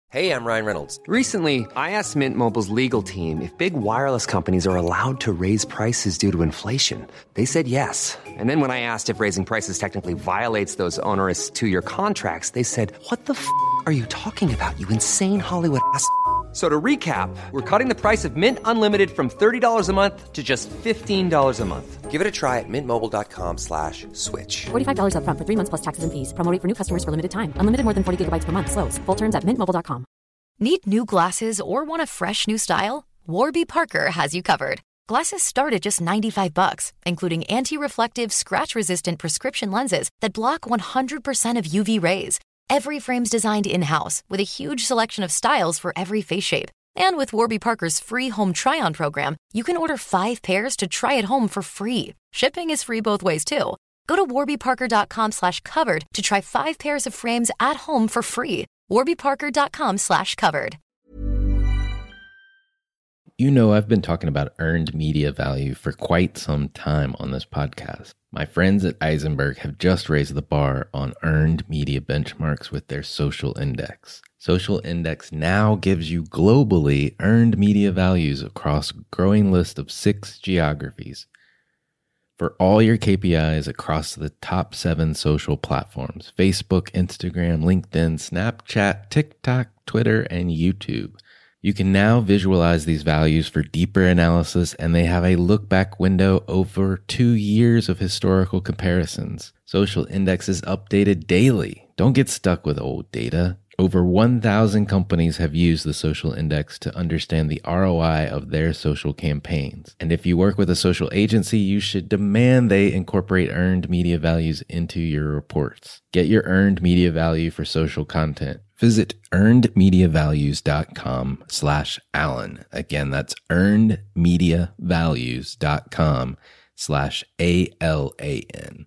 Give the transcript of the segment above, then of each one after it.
Hey, I'm Ryan Reynolds. Recently, I asked Mint Mobile's legal team if big wireless companies are allowed to raise prices due to inflation. They said yes. And then when I asked if raising prices technically violates those onerous two-year contracts, they said, "What the f*** are you talking about, you insane Hollywood ass?" So to recap, we're cutting the price of Mint Unlimited from $30 a month to just $15 a month. Give it a try at mintmobile.com/switch. $45 up front for 3 months plus taxes and fees. Promo rate for new customers for limited time. Unlimited more than 40 gigabytes per month. Slows full terms at mintmobile.com. Need new glasses or want a fresh new style? Warby Parker has you covered. Glasses start at just $95, including anti-reflective, scratch-resistant prescription lenses that block 100% of UV rays. Every frame's designed in-house with a huge selection of styles for every face shape. And with Warby Parker's free home try-on program, you can order 5 pairs to try at home for free. Shipping is free both ways, too. Go to warbyparker.com/covered to try 5 pairs of frames at home for free. warbyparker.com/covered. You know, I've been talking about earned media value for quite some time on this podcast. My friends at Eisenberg have just raised the bar on earned media benchmarks with their Social Index. Social Index now gives you globally earned media values across a growing list of 6 geographies for all your KPIs across the top 7 social platforms: Facebook, Instagram, LinkedIn, Snapchat, TikTok, Twitter, and YouTube. You can now visualize these values for deeper analysis, and they have a look-back window over 2 years of historical comparisons. Social Index is updated daily. Don't get stuck with old data. Over 1,000 companies have used the Social Index to understand the ROI of their social campaigns. And if you work with a social agency, you should demand they incorporate earned media values into your reports. Get your earned media value for social content. Visit earnedmediavalues.com/Alan. Again, that's earnedmediavalues.com/ALAN.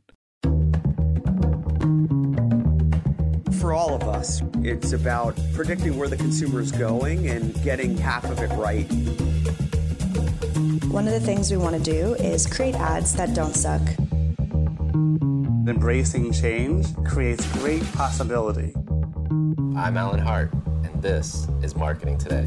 For all of us, it's about predicting where the consumer is going and getting half of it right. One of the things we want to do is create ads that don't suck. Embracing change creates great possibility. I'm Alan Hart, and this is Marketing Today.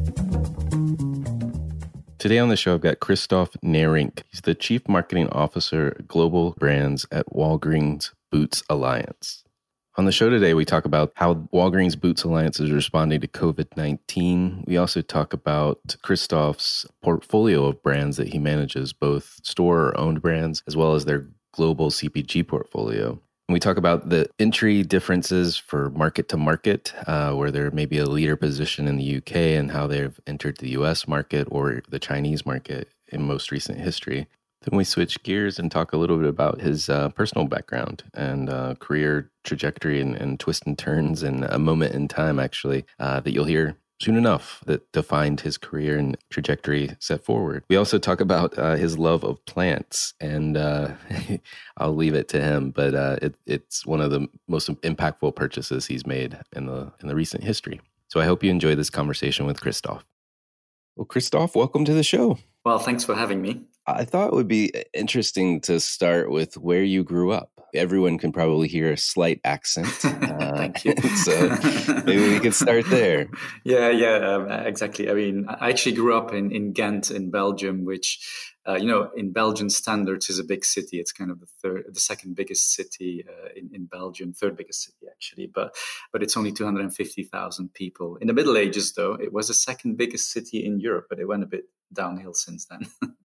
Today on the show, I've got Christoph Nehrink. He's the Chief Marketing Officer, Global Brands at Walgreens Boots Alliance. On the show today, we talk about how Walgreens Boots Alliance is responding to COVID-19. We also talk about Christoph's portfolio of brands that he manages, both store or owned brands, as well as their global CPG portfolio. And we talk about the entry differences for market to market, where there may be a leader position in the UK and how they've entered the US market or the Chinese market in most recent history. Then we switch gears and talk a little bit about his personal background and career trajectory and twists and turns and a moment in time, actually, that you'll hear soon enough that defined his career and trajectory set forward. We also talk about his love of plants, and I'll leave it to him, but it's one of the most impactful purchases he's made in the recent history. So I hope you enjoy this conversation with Christoph. Well, Christoph, welcome to the show. Well, thanks for having me. I thought it would be interesting to start with where you grew up. Everyone can probably hear a slight accent. Thank you. So maybe we could start there. Exactly. I mean, I actually grew up in Ghent in Belgium, which, in Belgian standards is a big city. It's kind of the second biggest city in Belgium, third biggest city actually, but it's only 250,000 people. In the Middle Ages, though, it was the second biggest city in Europe, but it went a bit downhill since then.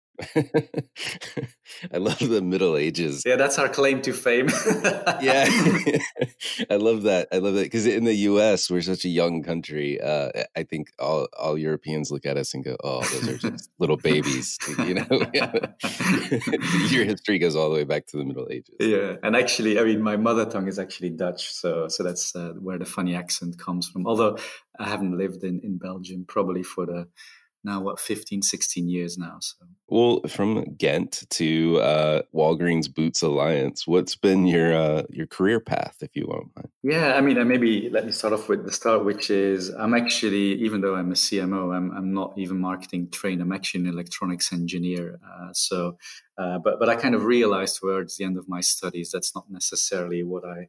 I love the Middle Ages. Yeah, that's our claim to fame. Yeah, I love that. Because in the U.S., we're such a young country. I think all Europeans look at us and go, "Oh, those are just little babies." Your history goes all the way back to the Middle Ages. Yeah, and actually, I mean, my mother tongue is actually Dutch, so that's where the funny accent comes from. Although I haven't lived in Belgium probably for the now 15, 16 years now. So, well, from Ghent to Walgreens Boots Alliance, what's been your career path, if you won't mind? Yeah, I mean, maybe let me start off with the start, which is I'm actually, even though I'm a CMO, I'm not even marketing trained. I'm actually an electronics engineer. But I kind of realized towards the end of my studies that's not necessarily what I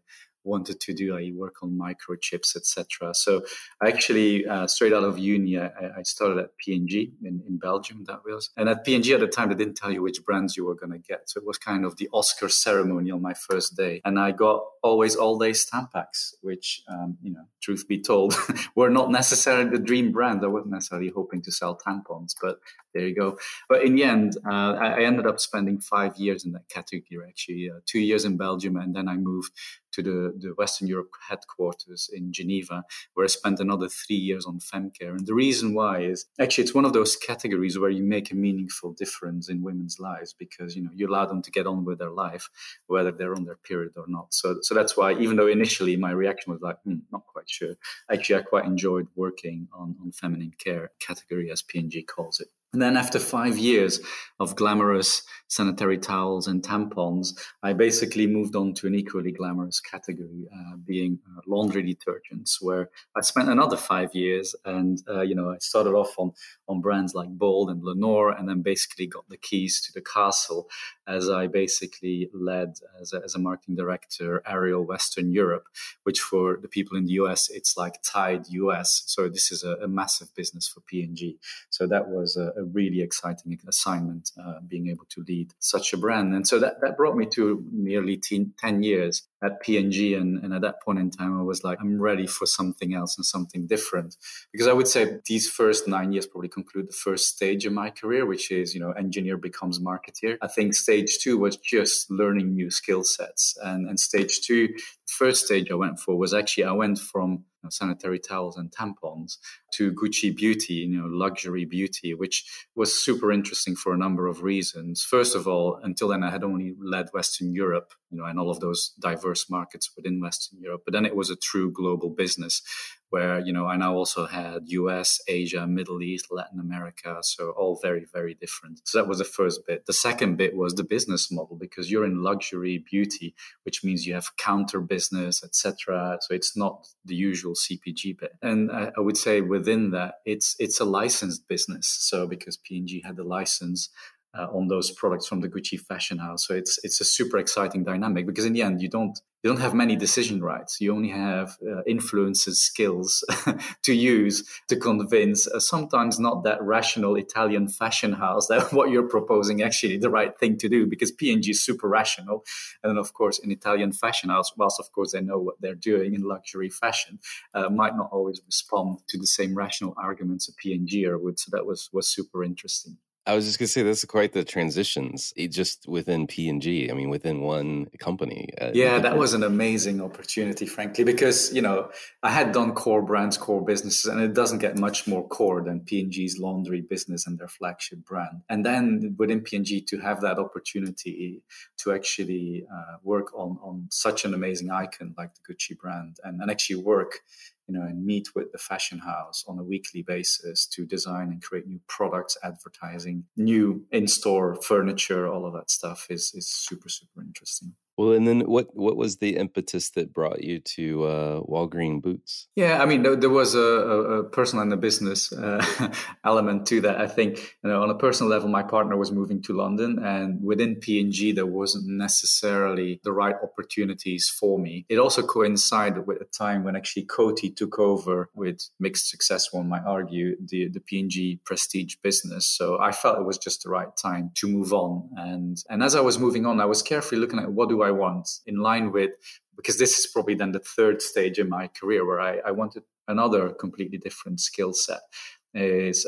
wanted to do. I work on microchips, etc. So I actually, straight out of uni, I started at P&G in Belgium, that was. And at P&G at the time, they didn't tell you which brands you were going to get. So it was kind of the Oscar ceremony on my first day. And I got always all-day Tampax, which, truth be told, were not necessarily the dream brand. I wasn't necessarily hoping to sell tampons, but there you go. But in the end, I ended up spending 5 years in that category, actually, 2 years in Belgium, and then I moved to the Western Europe headquarters in Geneva, where I spent another 3 years on femcare. And the reason why is actually it's one of those categories where you make a meaningful difference in women's lives, because you allow them to get on with their life, whether they're on their period or not. So that's why, even though initially my reaction was like, not quite sure, actually I quite enjoyed working on feminine care category, as P&G calls it. And then after 5 years of glamorous sanitary towels and tampons, I basically moved on to an equally glamorous category, being laundry detergents, where I spent another 5 years. And, I started off on brands like Bold and Lenore, and then basically got the keys to the castle as I basically led as a marketing director, Ariel Western Europe, which for the people in the US, it's like Tide US. So this is a massive business for P&G. So that was a really exciting assignment, being able to lead such a brand. And so that brought me to nearly 10 years at P&G. And at that point in time, I was like, I'm ready for something else and something different. Because I would say these first 9 years probably conclude the first stage of my career, which is, engineer becomes marketeer. I think stage 2 was just learning new skill sets. And stage 2, the first stage I went for was actually, I went from sanitary towels and tampons to Gucci Beauty, luxury beauty, which was super interesting for a number of reasons. First of all, until then, I had only led Western Europe, and all of those diverse markets within Western Europe. But then it was a true global business where, I now also had US, Asia, Middle East, Latin America. So all very, very different. So that was the first bit. The second bit was the business model, because you're in luxury beauty, which means you have counter business, etc. So it's not the usual CPG bit. And I would say within that, it's a licensed business. So because P&G had the license on those products from the Gucci fashion house. So it's a super exciting dynamic, because in the end, you don't have many decision rights. You only have influences, skills to use to convince sometimes not that rational Italian fashion house that what you're proposing actually the right thing to do, because P&G is super rational. And then, of course, an Italian fashion house, whilst, of course, they know what they're doing in luxury fashion, might not always respond to the same rational arguments a P&G would. So that was super interesting. I was just going to say, that's quite the transitions just within P&G. I mean, within one company. That was an amazing opportunity, frankly, because, I had done core brands, core businesses, and it doesn't get much more core than P&G's laundry business and their flagship brand. And then within P&G to have that opportunity to actually work on such an amazing icon like the Gucci brand and actually work and meet with the fashion house on a weekly basis to design and create new products, advertising, new in-store furniture, all of that stuff is super, super interesting. Well, and then what was the impetus that brought you to Walgreens Boots? Yeah, I mean, there was a personal and a business element to that. I think, on a personal level, my partner was moving to London, and within P&G, there wasn't necessarily the right opportunities for me. It also coincided with a time when actually Coty took over, with mixed success, one might argue, the P&G prestige business. So I felt it was just the right time to move on. And as I was moving on, I was carefully looking at what do I want in line with, because this is probably then the third stage in my career where I wanted another completely different skill set is,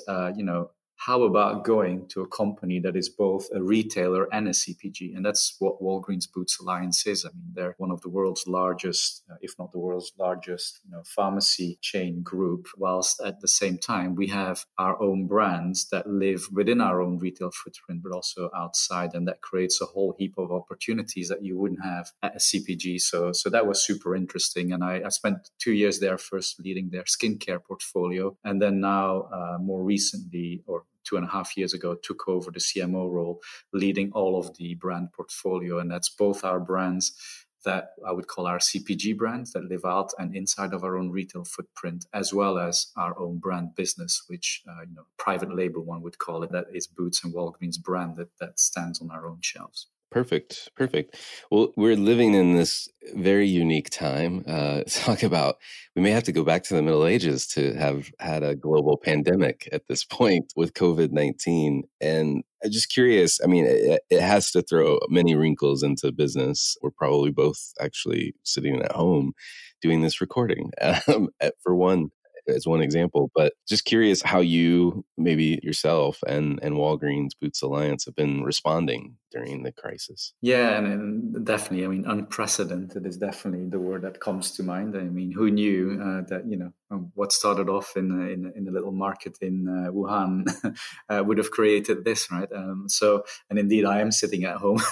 how about going to a company that is both a retailer and a CPG? And that's what Walgreens Boots Alliance is. I mean, they're one of the world's largest, if not the world's largest, pharmacy chain group, whilst at the same time, we have our own brands that live within our own retail footprint, but also outside. And that creates a whole heap of opportunities that you wouldn't have at a CPG. So that was super interesting. And I spent 2 years there, first leading their skincare portfolio. And then now, more recently, or 2.5 years ago, took over the CMO role, leading all of the brand portfolio. And that's both our brands that I would call our CPG brands that live out and inside of our own retail footprint, as well as our own brand business, which, private label, one would call it, that is Boots and Walgreens brand that stands on our own shelves. Perfect. Perfect. Well, we're living in this very unique time. Talk about, we may have to go back to the Middle Ages to have had a global pandemic at this point with COVID-19. And I'm just curious, I mean, it has to throw many wrinkles into business. We're probably both actually sitting at home doing this recording for one. As one example, but just curious how you, maybe yourself and Walgreens Boots Alliance have been responding during the crisis. Yeah, and definitely, I mean, unprecedented is definitely the word that comes to mind. I mean, who knew that, what started off in a little market in Wuhan would have created this, right? And indeed, I am sitting at home.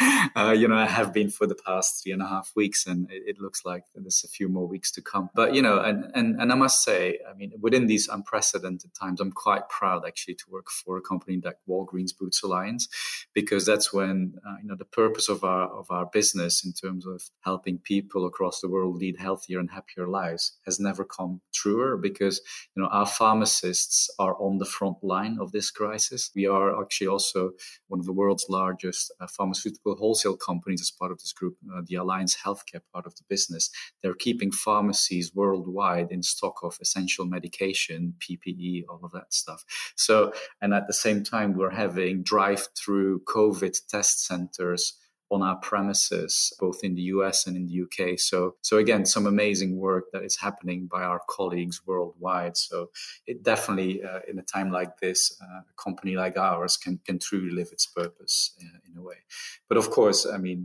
I have been for the past 3.5 weeks, and it looks like there's a few more weeks to come. But, and I must say, I mean, within these unprecedented times, I'm quite proud actually to work for a company like Walgreens Boots Alliance, because that's when, the purpose of our business in terms of helping people across the world lead healthier and happier lives has never come truer, because, our pharmacists are on the front line of this crisis. We are actually also one of the world's largest pharmaceutical wholesale companies as part of this group, the Alliance Healthcare part of the business. They're keeping pharmacies worldwide in stock of essential medication, PPE, all of that stuff. So, and at the same time, we're having drive-through COVID test centers on our premises, both in the US and in the UK. So again, some amazing work that is happening by our colleagues worldwide. So it definitely, in a time like this, a company like ours can truly live its purpose in a way. But of course, I mean,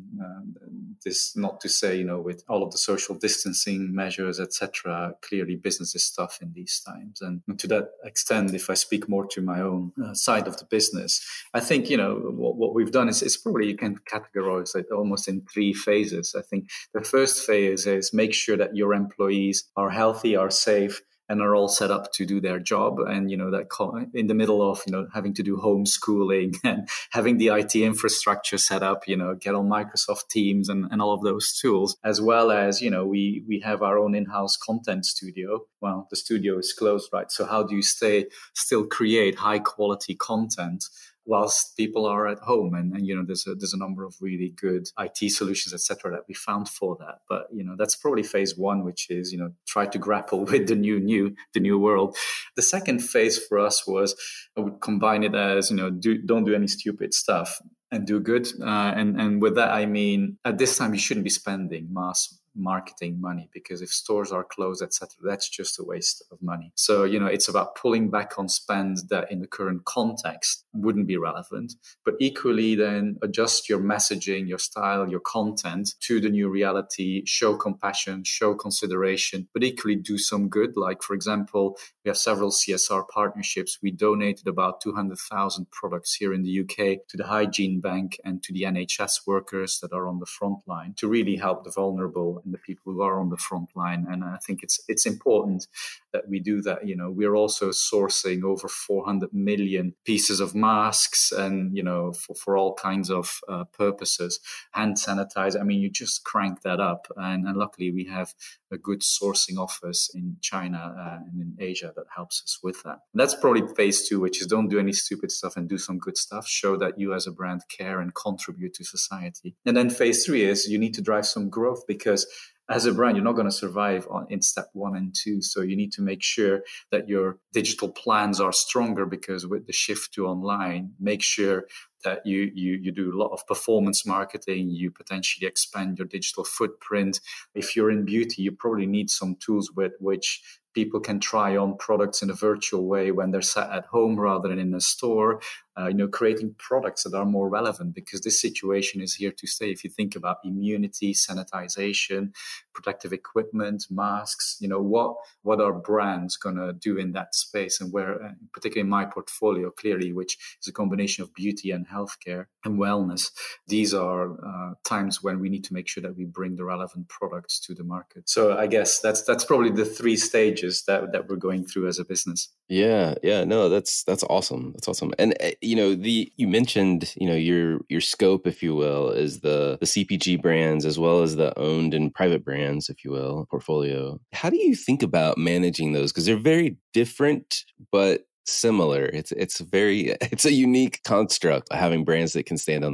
this not to say, with all of the social distancing measures, etc., clearly business is tough in these times. And to that extent, if I speak more to my own side of the business, I think, what we've done is probably you can categorize it almost in 3 phases. I think the first phase is make sure that your employees are healthy, are safe, and are all set up to do their job. And, that in the middle of, having to do homeschooling and having the IT infrastructure set up, get on Microsoft Teams and all of those tools, as well as, we have our own in-house content studio. Well, the studio is closed, right? So how do you still create high quality content whilst people are at home? And there's a number of really good IT solutions, etc., that we found for that. But that's probably phase 1, which is try to grapple with the new world. The second phase for us was, I would combine it as don't do any stupid stuff and do good. And with that, I mean, at this time you shouldn't be spending mass marketing money, because if stores are closed, etc., that's just a waste of money. So it's about pulling back on spend that in the current context wouldn't be relevant, but equally then adjust your messaging, your style, your content to the new reality. Show compassion, show consideration, but equally do some good. Like, for example, we have several CSR partnerships. We donated about 200,000 products here in the UK to the Hygiene Bank and to the NHS workers that are on the front line to really help the vulnerable and the people who are on the front line. And I think it's important that we do that. We're also sourcing over 400 million pieces of masks and, for all kinds of purposes. Hand sanitizer, I mean, you just crank that up. And luckily we have a good sourcing office in China and in Asia that helps us with that. And that's probably phase 2, which is don't do any stupid stuff and do some good stuff. Show that you as a brand care and contribute to society. And then phase 3 is you need to drive some growth, because as a brand, you're not going to survive in step 1 and 2. So you need to make sure that your digital plans are stronger, because with the shift to online, make sure that you do a lot of performance marketing, you potentially expand your digital footprint. If you're in beauty, you probably need some tools with which people can try on products in a virtual way when they're sat at home rather than in a store. Creating products that are more relevant, because this situation is here to stay. If you think about immunity, sanitization, protective equipment, masks, what are brands going to do in that space? And where, particularly in my portfolio, clearly, which is a combination of beauty and healthcare and wellness, these are times when we need to make sure that we bring the relevant products to the market. So I guess that's probably the 3 stages that we're going through as a business. Yeah. No, that's awesome. That's awesome. And you mentioned, your scope, if you will, is the CPG brands as well as the owned and private brands, if you will, portfolio. How do you think about managing those? Because they're very different, but similar. It's a unique construct, having brands that can stand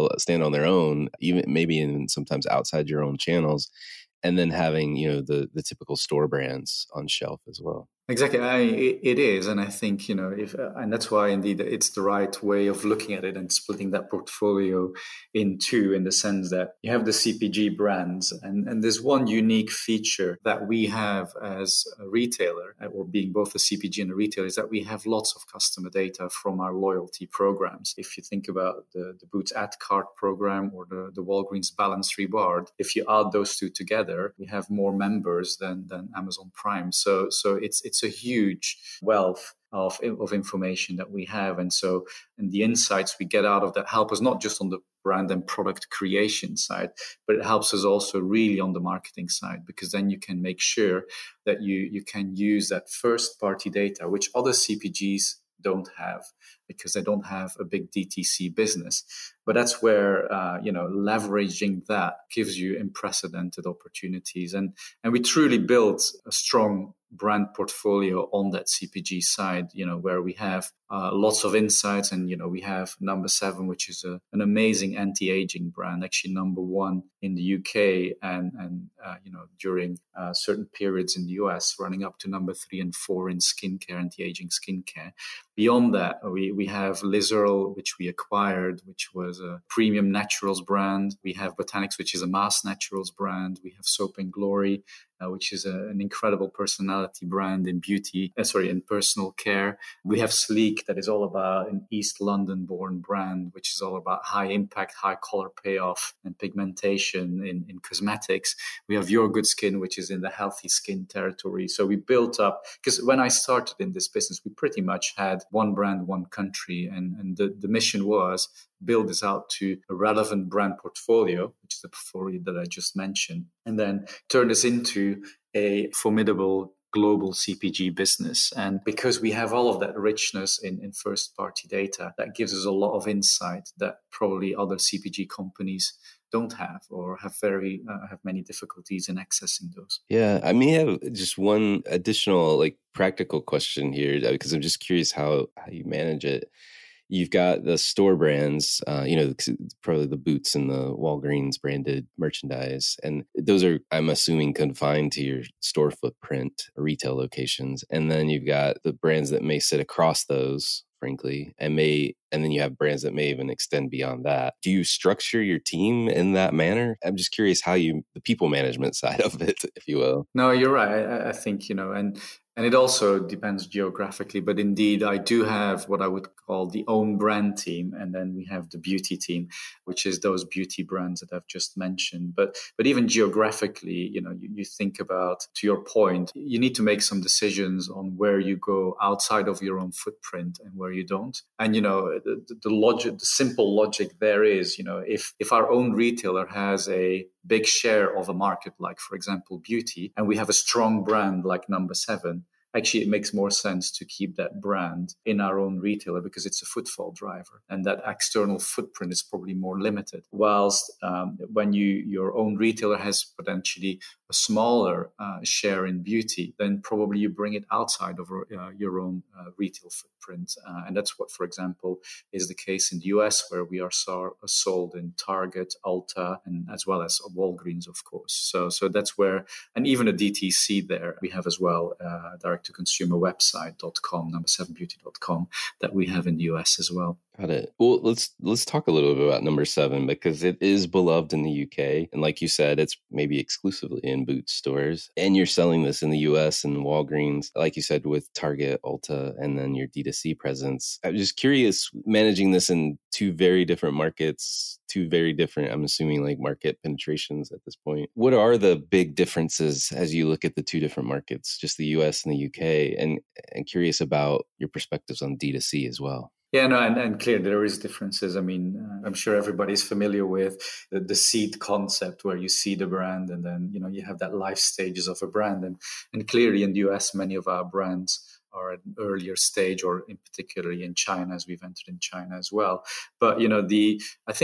on their own, even maybe in sometimes outside your own channels, and then having, the typical store brands on shelf as well. Exactly, it is, and I think and that's why indeed it's the right way of looking at it and splitting that portfolio in two, in the sense that you have the CPG brands, and there's one unique feature that we have as a retailer, or being both a CPG and a retailer, is that we have lots of customer data from our loyalty programs. If you think about the Boots at Cart program or the Walgreens Balance Reward, if you add those two together, we have more members than Amazon Prime. So it's a huge wealth of information that we have. And the insights we get out of that help us not just on the brand and product creation side, but it helps us also really on the marketing side, because then you can make sure that you can use that first party data, which other CPGs don't have, because they don't have a big DTC business. But that's where, leveraging that gives you unprecedented opportunities. And we truly built a strong brand portfolio on that CPG side, where we have lots of insights. And, we have No7, which is an amazing anti-aging brand, actually number one in the UK and during certain periods in the US, running up to number 3 and 4 in skincare, anti-aging skincare. Beyond that, we have Lizeral, which we acquired, which was a premium naturals brand. We have Botanics, which is a mass naturals brand. We have Soap and Glory, which is an incredible personality brand in in personal care. We have Sleek, that is all about an East London-born brand, which is all about high impact, high color payoff and pigmentation in cosmetics. We have Your Good Skin, which is in the healthy skin territory. So we built up, because when I started in this business, we pretty much had one brand, one country. And the mission was build this out to a relevant brand portfolio, which is the portfolio that I just mentioned, and then turn this into a formidable global CPG business. And because we have all of that richness in first party data, that gives us a lot of insight that probably other CPG companies don't have, or have many difficulties in accessing those. Yeah, I may have just one additional practical question here, because I'm just curious how you manage it. You've got the store brands, probably the Boots and the Walgreens branded merchandise. And those are, I'm assuming, confined to your store footprint, retail locations. And then you've got the brands that may sit across those, frankly, and then you have brands that may even extend beyond that. Do you structure your team in that manner? I'm just curious how the people management side of it, if you will. No, you're right. I think, and it also depends geographically, but indeed, I do have what I would call the own brand team. And then we have the beauty team, which is those beauty brands that I've just mentioned. But even geographically, you think about, to your point, you need to make some decisions on where you go outside of your own footprint and where you don't. And, the simple logic there is, if our own retailer has a big share of a market, like, for example, beauty, and we have a strong brand like No7, actually, it makes more sense to keep that brand in our own retailer, because it's a footfall driver, and that external footprint is probably more limited. Whilst when your own retailer has potentially a smaller share in beauty, then probably you bring it outside of your own retail footprint. And that's what, for example, is the case in the US, where we are sold in Target, Ulta, and as well as Walgreens, of course. So that's where, and even a DTC there, we have as well, direct-to-consumer website.com, No7beauty.com, that we have in the US as well. Got it. Well, let's talk a little bit about No7, because it is beloved in the UK. And like you said, it's maybe exclusively in Boots stores. And you're selling this in the US and Walgreens, like you said, with Target, Ulta, and then your D2C presence. I'm just curious, managing this in two very different markets, two very different, I'm assuming, market penetrations at this point. What are the big differences as you look at the two different markets, just the US and the UK? And curious about your perspectives on D2C as well. Yeah, no, and clearly there is differences. I mean, I'm sure everybody's familiar with the seed concept, where you see the brand and then, you have that life stages of a brand. And clearly in the US, many of our brands are at an earlier stage, or in particularly in China, as we've entered in China as well. But, I think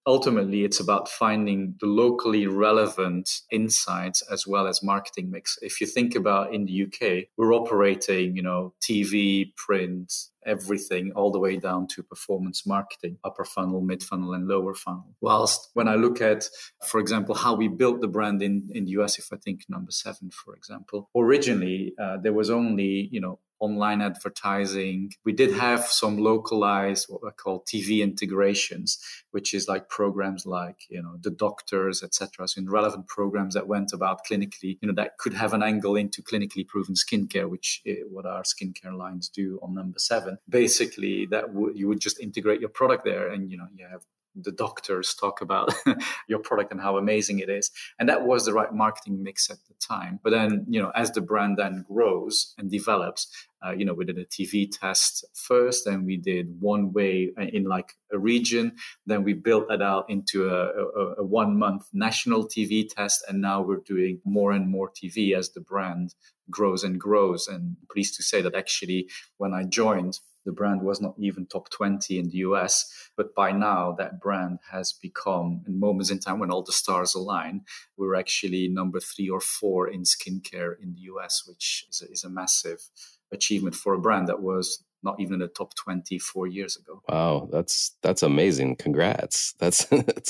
ultimately it's about finding the locally relevant insights as well as marketing mix. If you think about in the UK, we're operating, TV, print, everything all the way down to performance marketing, upper funnel, mid funnel, and lower funnel. Whilst when I look at, for example, how we built the brand in the US, if I think No7, for example, originally there was only, online advertising. We did have some localized, what I call TV integrations, which is like programs like, The Doctors, etc. So in relevant programs that went about clinically, that could have an angle into clinically proven skincare, which is what our skincare lines do on No7. Basically, you would just integrate your product there, and you have the doctors talk about your product and how amazing it is. And that was the right marketing mix at the time. But then, as the brand then grows and develops, we did a TV test first, then we did one way in like a region. Then we built that out into a 1 month national TV test. And now we're doing more and more TV as the brand grows and grows. And I'm pleased to say that actually when I joined, the brand was not even top 20 in the US, but by now that brand has become, in moments in time when all the stars align, we're actually number 3 or 4 in skincare in the US, which is a massive achievement for a brand that was not even in the top 20 4 years ago. Wow, that's amazing. Congrats. That's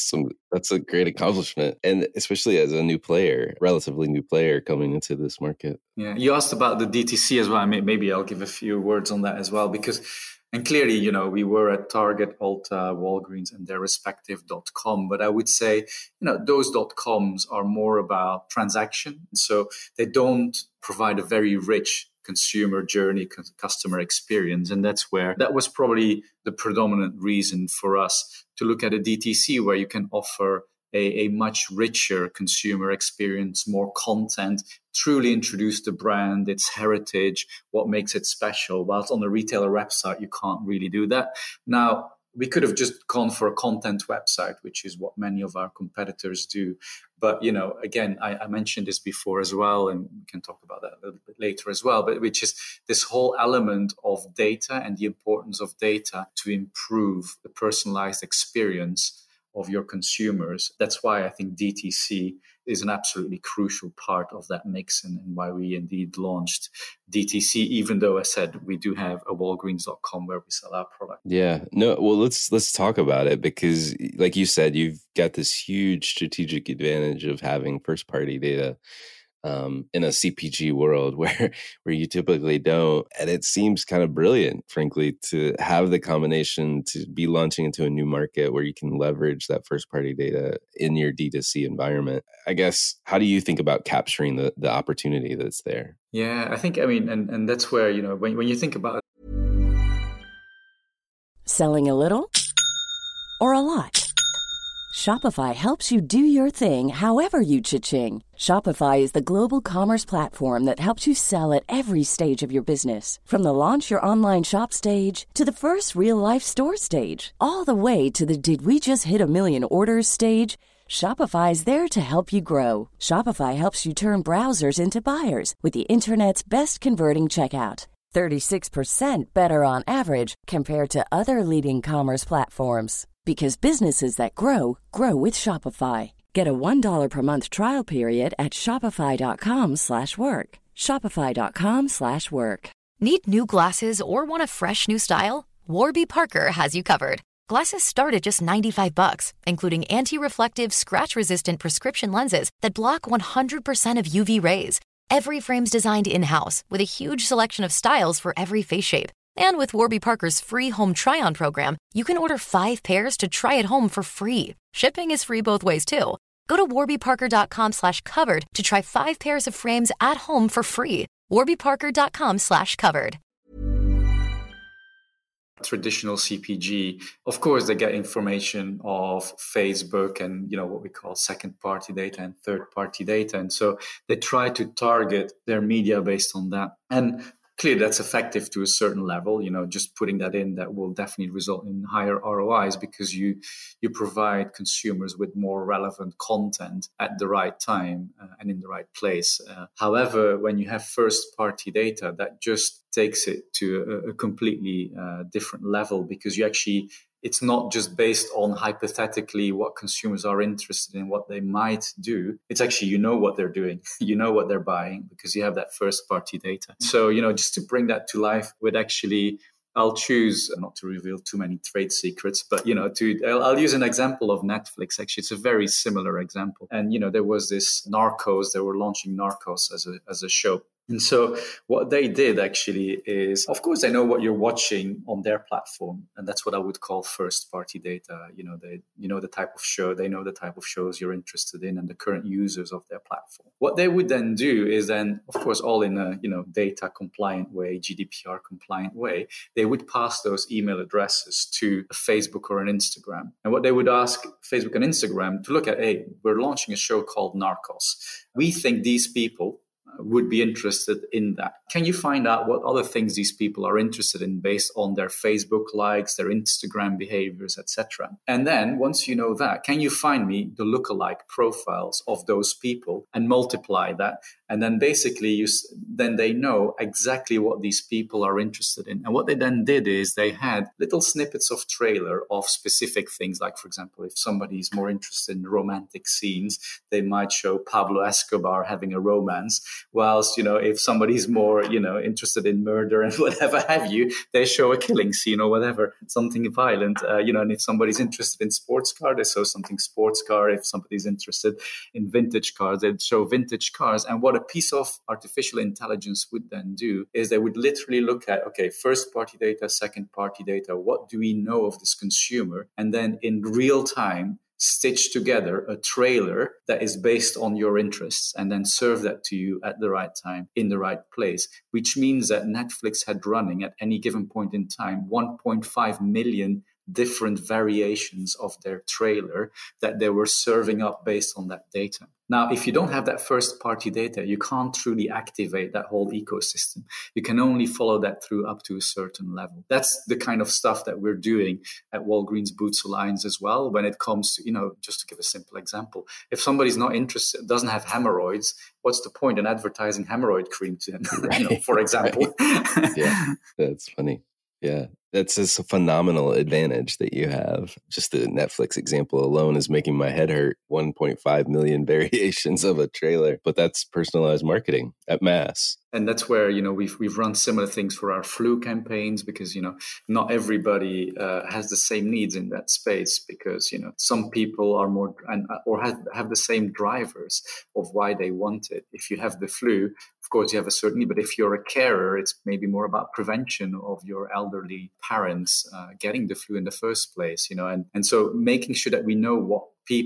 a great accomplishment. And especially as a relatively new player coming into this market. Yeah, you asked about the DTC as well. Maybe I'll give a few words on that as well, and clearly, we were at Target, Ulta, Walgreens, and their respective .com. But I would say, those .coms are more about transaction. So they don't provide a very rich consumer journey, customer experience. And that was probably the predominant reason for us to look at a DTC where you can offer a much richer consumer experience, more content, truly introduce the brand, its heritage, what makes it special. Whilst on the retailer website, you can't really do that. Now, we could have just gone for a content website, which is what many of our competitors do. But, again, I mentioned this before as well, and we can talk about that a little bit later as well, but which is this whole element of data and the importance of data to improve the personalized experience of your consumers. That's why I think DTC is an absolutely crucial part of that mix, and why we indeed launched DTC, even though I said we do have a Walgreens.com where we sell our product. Yeah. No, well, let's talk about it, because like you said, you've got this huge strategic advantage of having first party data in a CPG world where you typically don't. And it seems kind of brilliant, frankly, to have the combination to be launching into a new market where you can leverage that first party data in your D2C environment. I guess, how do you think about capturing the opportunity that's there? Yeah, I think, and that's where, when you think about Selling a little or a lot? Shopify helps you do your thing however you cha-ching. Shopify is the global commerce platform that helps you sell at every stage of your business. From the launch your online shop stage to the first real life store stage, all the way to the did we just hit a million orders stage. Shopify is there to help you grow. Shopify helps you turn browsers into buyers with the internet's best converting checkout. 36% better on average compared to other leading commerce platforms. Because businesses that grow with Shopify. Get a $1 per month trial period at shopify.com/work. Shopify.com/work. Need new glasses or want a fresh new style? Warby Parker has you covered. Glasses start at just $95, including anti-reflective, scratch-resistant prescription lenses that block 100% of UV rays. Every frame's designed in-house with a huge selection of styles for every face shape. And with Warby Parker's free home try-on program, you can order 5 pairs to try at home for free. Shipping is free both ways, too. Go to warbyparker.com/covered to try 5 pairs of frames at home for free. warbyparker.com/covered. Traditional CPG, of course, they get information of Facebook and, what we call second-party data and third-party data. And so they try to target their media based on that. And clearly, that's effective to a certain level. Just putting that in, that will definitely result in higher ROIs because you provide consumers with more relevant content at the right time and in the right place. However, when you have first-party data, that just takes it to a completely different level because you actually it's not just based on hypothetically what consumers are interested in, what they might do. It's actually, you know what they're doing, you know what they're buying because you have that first party data. So, just to bring that to life with actually, I'll choose not to reveal too many trade secrets, but, I'll use an example of Netflix. Actually, it's a very similar example. And, there was this Narcos, they were launching Narcos as a show. And so what they did actually is, of course, they know what you're watching on their platform. And that's what I would call first party data. They know the type of show, they know the type of shows you're interested in and the current users of their platform. What they would then do is then, of course, all in a, data compliant way, GDPR compliant way, they would pass those email addresses to a Facebook or an Instagram. And what they would ask Facebook and Instagram to look at, hey, we're launching a show called Narcos. We think these people would be interested in that. Can you find out what other things these people are interested in based on their Facebook likes, their Instagram behaviors, etc.? And then once you know that, can you find me the lookalike profiles of those people and multiply that? And then basically then they know exactly what these people are interested in. And what they then did is they had little snippets of trailer of specific things. Like, for example, if somebody's more interested in romantic scenes, they might show Pablo Escobar having a romance. Whilst, if somebody's more, interested in murder and whatever have you, they show a killing scene or whatever, something violent, and if somebody's interested in sports car, they show something sports car. If somebody's interested in vintage cars, they'd show vintage cars. And what a piece of artificial intelligence would then do is they would literally look at, okay, first party data, second party data, what do we know of this consumer? And then in real time, stitch together a trailer that is based on your interests and then serve that to you at the right time in the right place, which means that Netflix had running at any given point in time 1.5 million different variations of their trailer that they were serving up based on that data. Now, if you don't have that first party data, you can't truly activate that whole ecosystem. You can only follow that through up to a certain level. That's the kind of stuff that we're doing at Walgreens Boots Alliance as well. When it comes to, just to give a simple example, if somebody's not interested, doesn't have hemorrhoids, what's the point in advertising hemorrhoid cream to them, right, for example? Right. Yeah, that's funny. Yeah, that's just a phenomenal advantage that you have. Just the Netflix example alone is making my head hurt. 1.5 million variations of a trailer, but that's personalized marketing at mass. And that's where, we've run similar things for our flu campaigns because, not everybody has the same needs in that space because, some people are more or have the same drivers of why they want it. If you have the flu, of course, you have a certain need, but if you're a carer, it's maybe more about prevention of your elderly parents getting the flu in the first place, and so making sure that we know what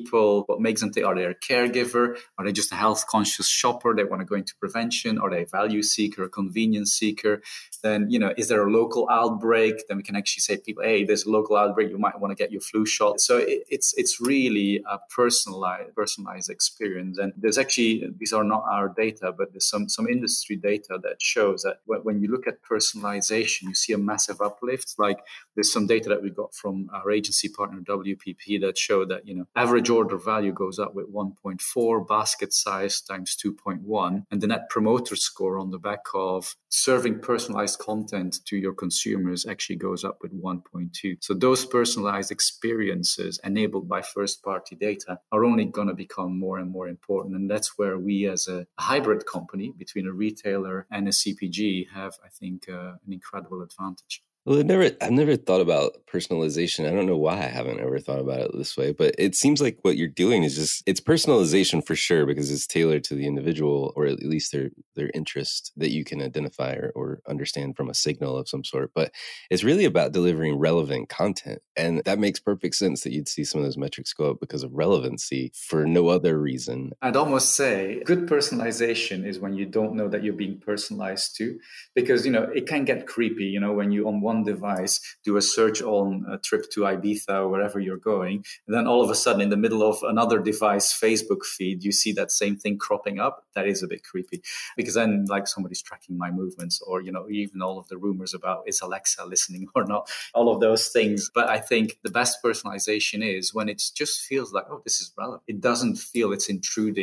makes them think, are they a caregiver? Are they just a health conscious shopper? They want to go into prevention? Are they a value seeker, a convenience seeker? Then, is there a local outbreak? Then we can actually say to people, hey, there's a local outbreak. You might want to get your flu shot. So it's really a personalized experience. And there's actually, these are not our data, but there's some industry data that shows that when you look at personalization, you see a massive uplift. Like there's some data that we got from our agency partner, WPP, that show that, average order value goes up with 1.4, basket size times 2.1, and the net promoter score on the back of serving personalized content to your consumers actually goes up with 1.2. So those personalized experiences enabled by first-party data are only going to become more and more important. And that's where we as a hybrid company between a retailer and a CPG have, I think, an incredible advantage. Well, I've never thought about personalization. I don't know why I haven't ever thought about it this way, but it seems like what you're doing is it's personalization for sure, because it's tailored to the individual, or at least their interest that you can identify or understand from a signal of some sort. But it's really about delivering relevant content. And that makes perfect sense that you'd see some of those metrics go up because of relevancy for no other reason. I'd almost say good personalization is when you don't know that you're being personalized to, because, it can get creepy, when you on one device do a search on a trip to Ibiza or wherever you're going, and then all of a sudden in the middle of another device Facebook feed you see that same thing cropping up. That is a bit creepy, because then like somebody's tracking my movements, or even all of the rumors about is Alexa listening or not, all of those things. But I think the best personalization is when it just feels like, oh, this is relevant. It doesn't feel it's intruding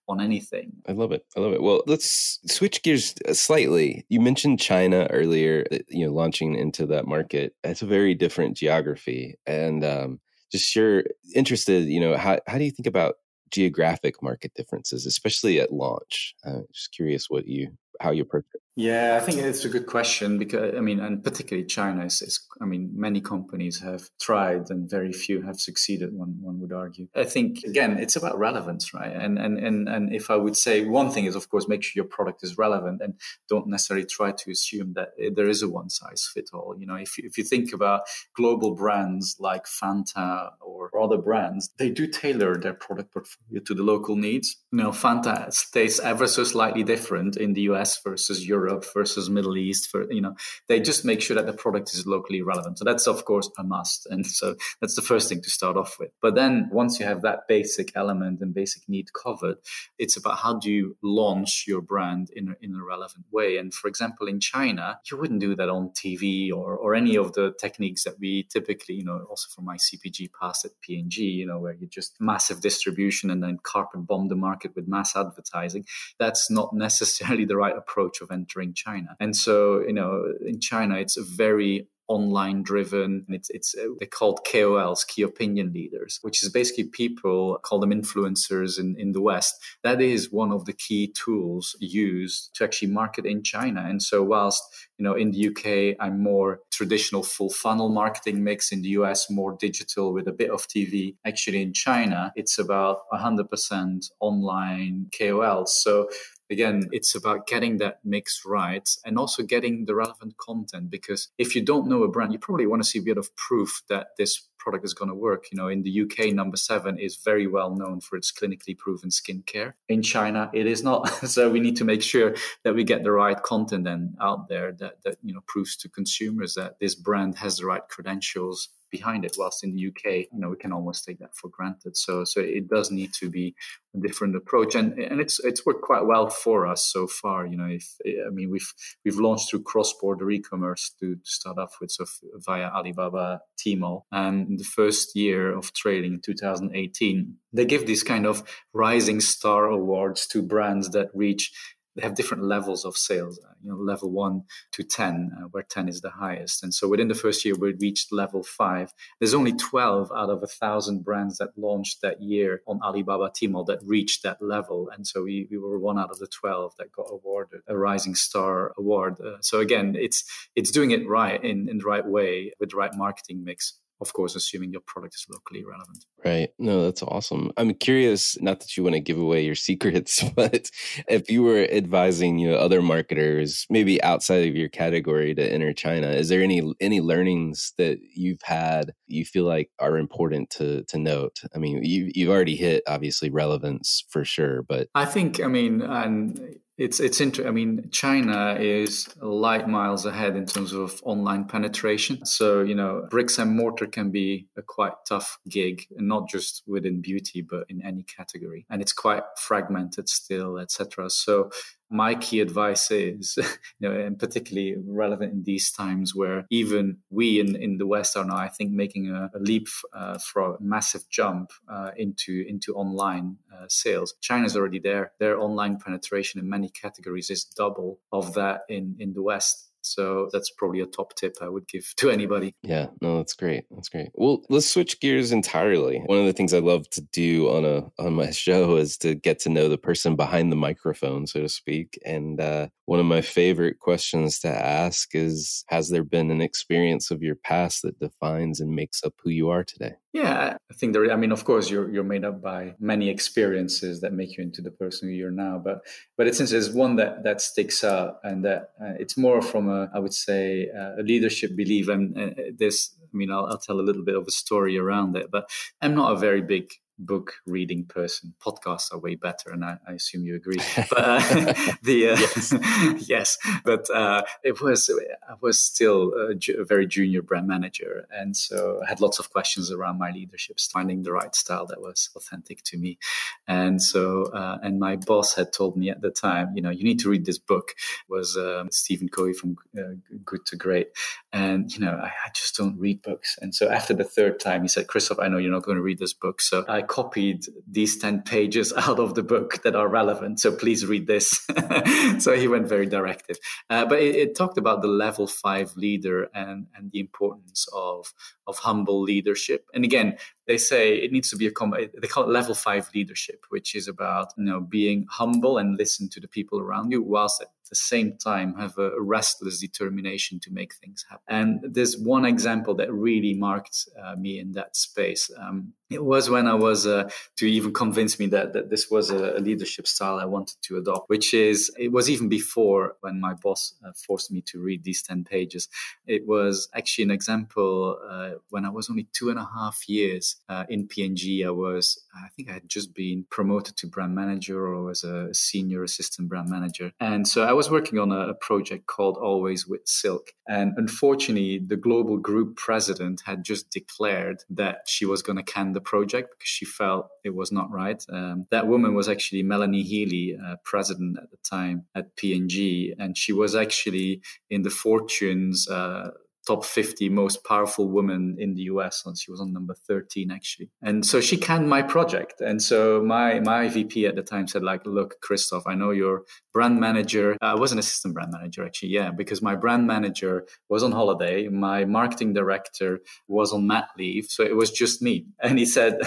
on anything. I love it. I love it. Well, let's switch gears slightly. You mentioned China earlier, launching into that market. It's a very different geography. And just you're interested, how do you think about geographic market differences, especially at launch? Just curious how you approach it. Yeah, I think it's a good question because, and particularly China is many companies have tried and very few have succeeded, one would argue. I think, again, it's about relevance, right? And if I would say one thing is, of course, make sure your product is relevant and don't necessarily try to assume that there is a one size fit all. If you think about global brands like Fanta or other brands, they do tailor their product portfolio to the local needs. Fanta tastes ever so slightly different in the US versus Europe versus Middle East. They just make sure that the product is locally relevant. So that's, of course, a must. And so that's the first thing to start off with. But then once you have that basic element and basic need covered, it's about how do you launch your brand in a relevant way. And for example, in China, you wouldn't do that on TV or any of the techniques that we typically, also from my CPG past at P&G, where you just massive distribution and then carpet bomb the market with mass advertising. That's not necessarily the right approach of entering China. And so, in China, it's a very online driven. They're called KOLs, key opinion leaders, which is basically people, call them influencers in the West. That is one of the key tools used to actually market in China. And so whilst, in the UK, I'm more traditional full funnel marketing mix, in the US, more digital with a bit of TV. Actually, in China, it's about 100% online KOLs. So again, it's about getting that mix right and also getting the relevant content, because if you don't know a brand, you probably want to see a bit of proof that this product is going to work. In the UK, number 7 is very well known for its clinically proven skincare. In China, it is not. So we need to make sure that we get the right content then out there that proves to consumers that this brand has the right credentials behind it. Whilst in the UK, we can almost take that for granted. So it does need to be a different approach, and it's worked quite well for us so far. We've launched through cross-border e-commerce to start off with, so via Alibaba, Tmall, and in the first year of trading in 2018, they give these kind of rising star awards to brands that they have different levels of sales, level 1 to 10, where 10 is the highest. And so within the first year, we reached level 5. There's only 12 out of 1,000 brands that launched that year on Alibaba Tmall that reached that level. And so we were one out of the 12 that got awarded a Rising Star award. So again, it's doing it right in the right way with the right marketing mix. Of course, assuming your product is locally relevant. Right. No, that's awesome. I'm curious, not that you want to give away your secrets, but if you were advising other marketers, maybe outside of your category, to enter China, is there any learnings that you've had you feel like are important to note? You've already hit, obviously, relevance for sure, but I think, it's interesting. China is light miles ahead in terms of online penetration. So, bricks and mortar can be a quite tough gig, and not just within beauty, but in any category. And it's quite fragmented still, etc. So my key advice is, and particularly relevant in these times where even we in the West are now, I think, making a leap for a massive jump into online sales. China's already there. Their online penetration in many categories is double of that in the West. So that's probably a top tip I would give to anybody. Yeah, no, that's great. That's great. Well, let's switch gears entirely. One of the things I love to do on my show is to get to know the person behind the microphone, so to speak. And one of my favorite questions to ask is, has there been an experience of your past that defines and makes up who you are today? Yeah, I think of course, you're made up by many experiences that make you into the person who you're now. But it's there's one that sticks out, and that it's more from I would say, a leadership belief. And I'll tell a little bit of a story around it. But I'm not a very big book reading person. Podcasts are way better, and I assume you agree. But yes, but I was still a very junior brand manager, and so I had lots of questions around my leadership, finding the right style that was authentic to me. And so, and my boss had told me at the time, you need to read this book. It was Stephen Covey from Good to Great, And, I just don't read books. And so after the third time, he said, Christoph, I know you're not going to read this book. So I copied these 10 pages out of the book that are relevant. So please read this. So he went very directive. But it talked about the level 5 leader and the importance of humble leadership. And again, they say it needs to be they call it level 5 leadership, which is about, being humble and listen to the people around you, whilst at the same time have a restless determination to make things happen. And there's one example that really marked me in that space. It was when I was to even convince me that this was a leadership style I wanted to adopt, it was even before when my boss forced me to read these 10 pages. It was actually an example when I was only 2.5 years in P&G. I think I had just been promoted to brand manager, or was a senior assistant brand manager. And so I was working on a project called Always with Silk. And unfortunately, the global group president had just declared that she was going to can the project because she felt it was not right. That woman was actually Melanie Healy, president at the time at P&G. And she was actually in the Fortune's top 50 most powerful women in the US. And she was on number 13, actually. And so she canned my project. And so my VP at the time said, look, Christoph, I know you're brand manager. I was an assistant brand manager, actually. Yeah, because my brand manager was on holiday. My marketing director was on mat leave. So it was just me. And he said,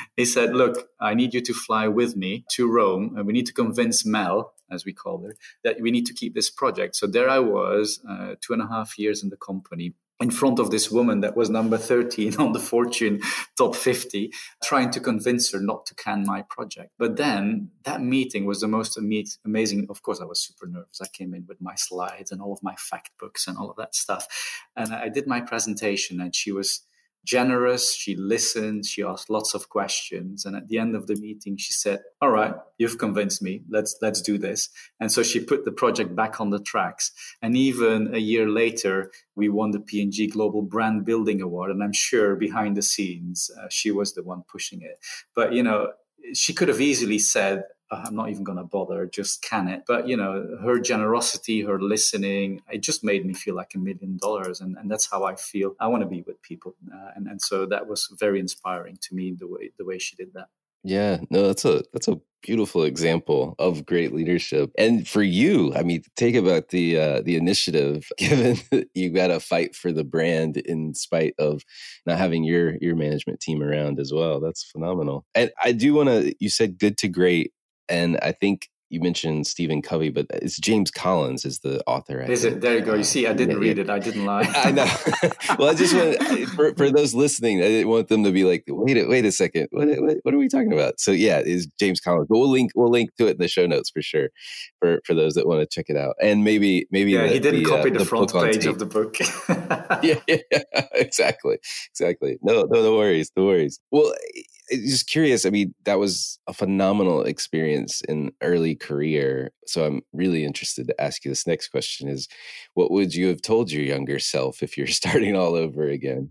look, I need you to fly with me to Rome. And we need to convince Mel, as we call her, that we need to keep this project. So there I was, 2.5 years in the company, in front of this woman that was number 13 on the Fortune top 50, trying to convince her not to can my project. But then that meeting was the most amazing. Of course, I was super nervous. I came in with my slides and all of my fact books and all of that stuff. And I did my presentation, and she was generous. She listened. She asked lots of questions. And at the end of the meeting, she said, all right, you've convinced me. Let's do this. And so she put the project back on the tracks. And even a year later, we won the P&G Global Brand Building Award. And I'm sure behind the scenes, she was the one pushing it. But, she could have easily said, I'm not even going to bother, just can it. But, her generosity, her listening, it just made me feel like $1 million. And that's how I feel. I want to be with people. And so that was very inspiring to me, the way she did that. Yeah, no, that's a beautiful example of great leadership. And for you, think about the initiative, given that you got to fight for the brand in spite of not having your management team around as well. That's phenomenal. And I do want to, you said good to great. And I think you mentioned Stephen Covey, but it's James Collins is the author. Is it? There you go. You see, I didn't read it. I didn't lie. I know. Well, I just want, for those listening, I didn't want them to be like, wait a second. What are we talking about? So yeah, it is James Collins. But we'll link to it in the show notes for sure, for those that want to check it out. And maybe yeah, he didn't copy the front page of the book. yeah, exactly. No worries. Well, just curious. That was a phenomenal experience in early career. So I'm really interested to ask you this next question is, what would you have told your younger self if you're starting all over again?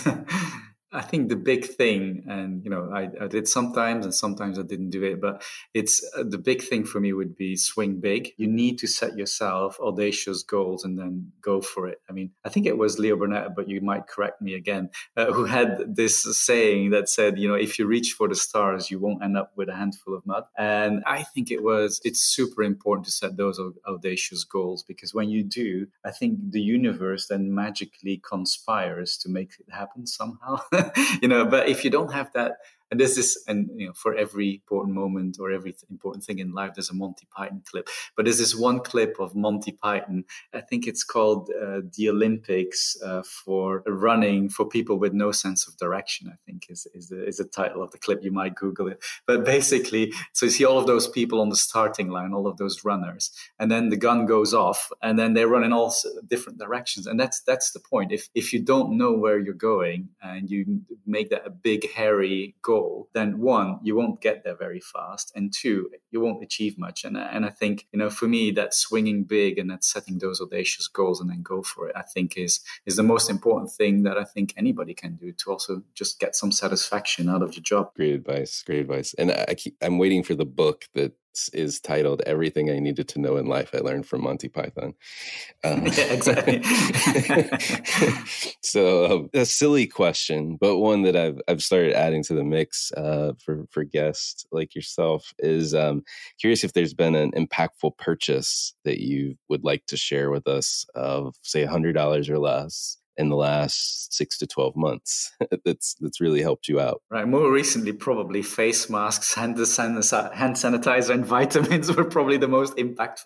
I think the big thing, and I did sometimes, and sometimes I didn't do it, but it's the big thing for me would be swing big. You need to set yourself audacious goals and then go for it. I think it was Leo Burnett, but you might correct me again, who had this saying that said, if you reach for the stars, you won't end up with a handful of mud. And I think it's super important to set those audacious goals, because when you do, I think the universe then magically conspires to make it happen somehow. But if you don't have that, and there's this, and for every important moment or every important thing in life, there's a Monty Python clip. But there's this one clip of Monty Python. I think it's called the Olympics for running for people with no sense of direction. I think is the title of the clip. You might Google it. But basically, so you see all of those people on the starting line, all of those runners, and then the gun goes off, and then they run in all different directions. And that's the point. If you don't know where you're going and you make that a big hairy goal, then one, you won't get there very fast, and two, you won't achieve much. And I think, for me, that swinging big and that setting those audacious goals and then go for it, I think is the most important thing that I think anybody can do to also just get some satisfaction out of your job. Great advice. And I'm waiting for the book that is titled "Everything I Needed to Know in Life I Learned from Monty Python." Yeah, exactly. So a silly question, but one that I've started adding to the mix for guests like yourself is curious if there's been an impactful purchase that you would like to share with us of, say, $100 or less in the last 6 to 12 months that's really helped you out. Right. More recently, probably face masks, hand sanitizer, and vitamins were probably the most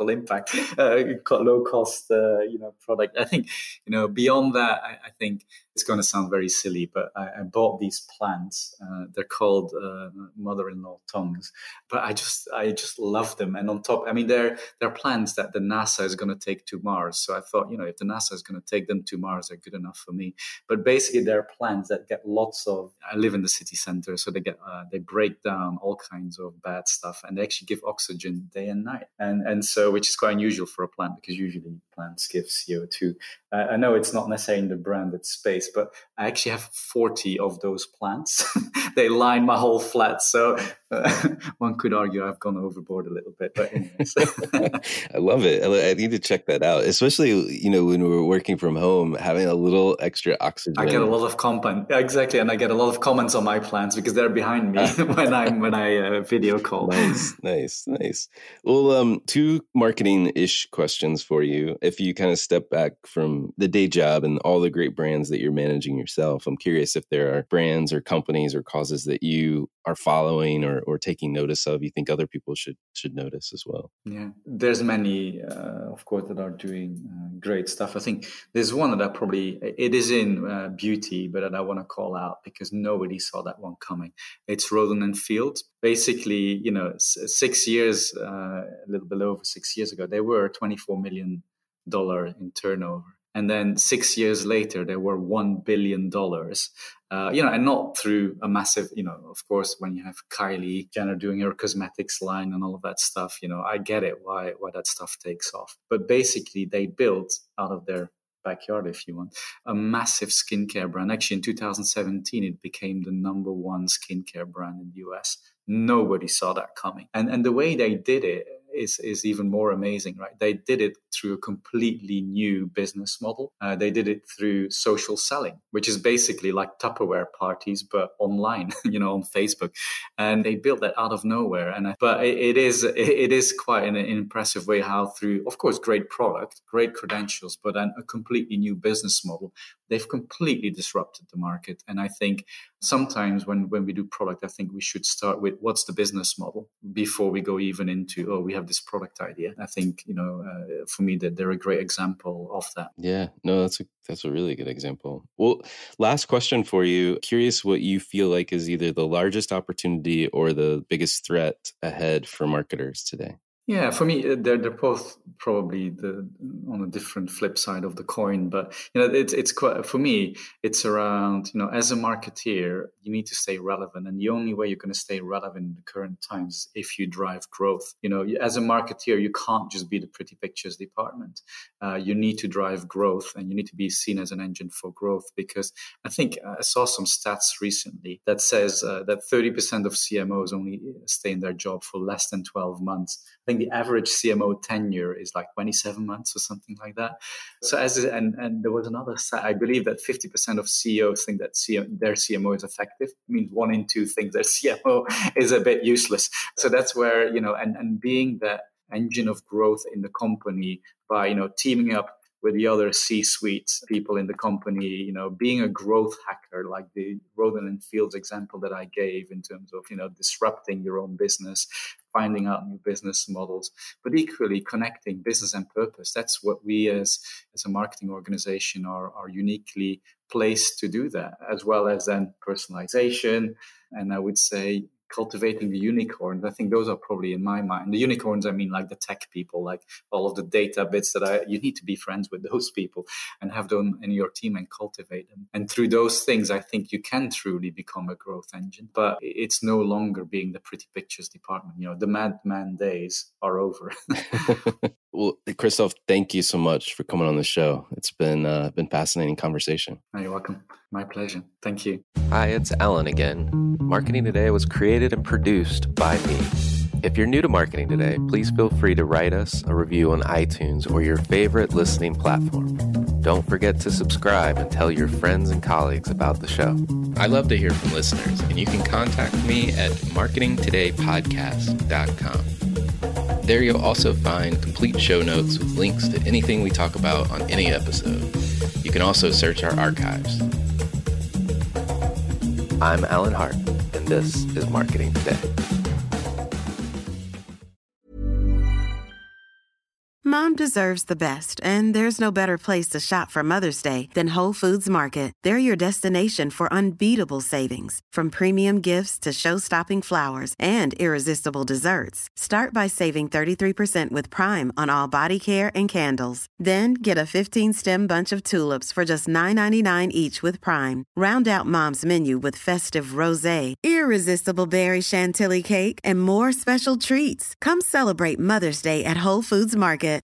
impactful low cost, product. I think, beyond that, I think it's going to sound very silly, but I bought these plants. They're called mother-in-law tongues, but I just love them. And on top, I mean, they're plants that the NASA is going to take to Mars. So I thought, if the NASA is going to take them to Mars, they're good enough for me. But basically, they're plants that get lots of. I live in the city center, so they break down all kinds of bad stuff, and they actually give oxygen day and night, and so, which is quite unusual for a plant, because usually plants give CO2. I know it's not necessarily in the branded space, but I actually have 40 of those plants. They line my whole flat. So one could argue I've gone overboard a little bit. But anyways. I love it. I need to check that out, especially, when we're working from home, having a little extra oxygen. I get a lot of comment. Yeah, exactly. And I get a lot of comments on my plants because they're behind me when I video call. Nice. Well, 2 marketing-ish questions for you. If you kind of step back from the day job and all the great brands that you're managing yourself, I'm curious if there are brands or companies or causes that you are following or taking notice of, you think other people should notice as well. Yeah, there's many, of course, that are doing great stuff. I think there's one that it is in beauty, but that I want to call out because nobody saw that one coming. It's Rodan & Field. Basically, 6 years, a little bit over 6 years ago, they were $24 million in turnover. And then 6 years later, they were $1 billion, and not through a massive, of course, when you have Kylie Jenner doing her cosmetics line and all of that stuff, I get it, why that stuff takes off. But basically, they built out of their backyard, if you want, a massive skincare brand. Actually, in 2017, it became the number 1 skincare brand in the US. Nobody saw that coming. And the way they did it is even more amazing, right? They did it through a completely new business model. They did it through social selling, which is basically like Tupperware parties, but online, on Facebook. And they built that out of nowhere. But it is quite an impressive way how through, of course, great product, great credentials, but then a completely new business model, they've completely disrupted the market. And I think sometimes when we do product, I think we should start with what's the business model before we go even into, we have this product idea. I think, for me, that they're a great example of that. Yeah, no, that's a really good example. Well, last question for you. Curious what you feel like is either the largest opportunity or the biggest threat ahead for marketers today. Yeah, for me, they're both probably on a different flip side of the coin. But it's quite, for me, it's around as a marketeer, you need to stay relevant, and the only way you're going to stay relevant in the current times is if you drive growth. As a marketeer, you can't just be the pretty pictures department. You need to drive growth, and you need to be seen as an engine for growth. Because I think I saw some stats recently that says that 30% of CMOs only stay in their job for less than 12 months. I think the average CMO tenure is like 27 months or something like that. So and there was another stat, I believe that 50% of CEOs think that their CMO is effective. It means 1 in 2 think their CMO is a bit useless. So that's where, and being that engine of growth in the company by, teaming up with the other C-suite people in the company, being a growth hacker, like the Rodan & Fields example that I gave in terms of, disrupting your own business, finding out new business models, but equally connecting business and purpose. That's what we as a marketing organization are uniquely placed to do that, as well as then personalization. And I would say cultivating the unicorns. I think those are probably in my mind. The unicorns, I mean, like the tech people, like all of the data bits you need to be friends with those people and have them in your team and cultivate them. And through those things, I think you can truly become a growth engine, but it's no longer being the pretty pictures department. The madman days are over. Well, Christoph, thank you so much for coming on the show. It's been fascinating conversation. You're welcome. My pleasure. Thank you. Hi, it's Alan again. Marketing Today was created and produced by me. If you're new to Marketing Today, please feel free to write us a review on iTunes or your favorite listening platform. Don't forget to subscribe and tell your friends and colleagues about the show. I love to hear from listeners, and you can contact me at marketingtodaypodcast.com. There you'll also find complete show notes with links to anything we talk about on any episode. You can also search our archives. I'm Alan Hart, and this is Marketing Today. Mom deserves the best, and there's no better place to shop for Mother's Day than Whole Foods Market. They're your destination for unbeatable savings, from premium gifts to show-stopping flowers and irresistible desserts. Start by saving 33% with Prime on all body care and candles. Then get a 15-stem bunch of tulips for just $9.99 each with Prime. Round out Mom's menu with festive rosé, irresistible berry chantilly cake, and more special treats. Come celebrate Mother's Day at Whole Foods Market.